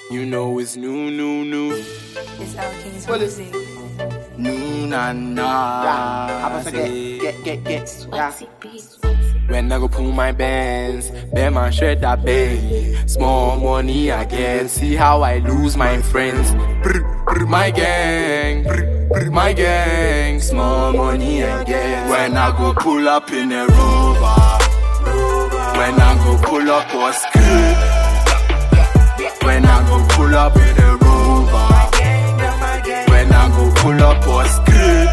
You know it's new. It's our King's Well, music. New Yeah, na. get. Yeah. When I go pull my bands, bear man shred that baby. Small money I get, see how I lose my friends. My gang, my gang. Small money I get. When I go pull up in a Rover, when I go pull up or skirt, when I go pull up in a Rover, when I go pull up or skirt.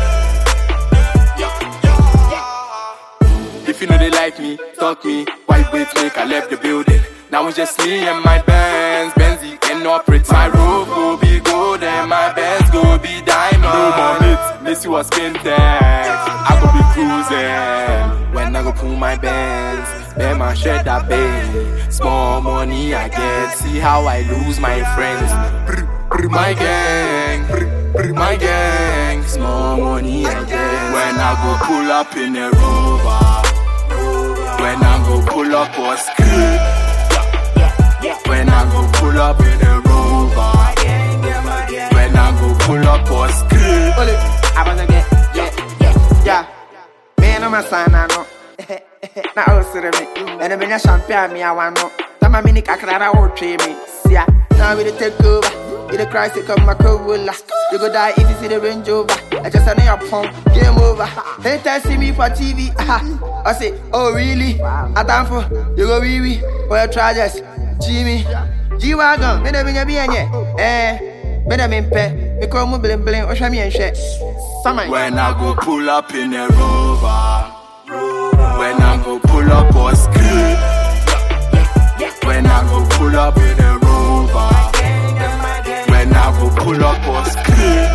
If you know they like me, talk me. Why wait make I left the building? Now it's just me and my bands. Benzie can operate my road, go be gold and my bands go be diamond. No more mates, miss you a spin tax. I go be cruising. When I go pull my bands, bear my shred that baby. Small money I get, see how I lose my friends. My gang, my gang. Small money I get. When I go pull up in a Rover, when I go pull up or skirt, when I go pull up in a Rover, when I go pull up or skirt. I wanna get, yeah. Man, I'm a sign, I know. Now, also, me. And I'm in a champion, me, I want no. Tama mini kakara or tree me. Yeah, now we take over. You the Christ, come my cola. You go die if you see the Range Rover. I just know your pump, game over. Haters see me for TV. I say, oh really? I time for you go wee for your charges. Jimmy, G-Wagon, me never be any. Me never been pet. Me call me bling bling, or show me and shit. When I go pull up in a Rover, when I go pull up or skirt, when I go pull up in a Rover, when I go pull up or skirt,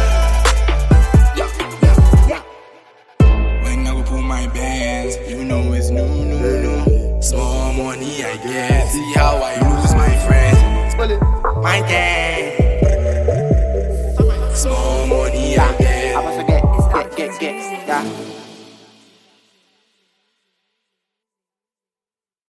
when I go pull my bands, you know it's new. Small money I get, see how I lose my friends. My gang, small money I get. Get, yeah.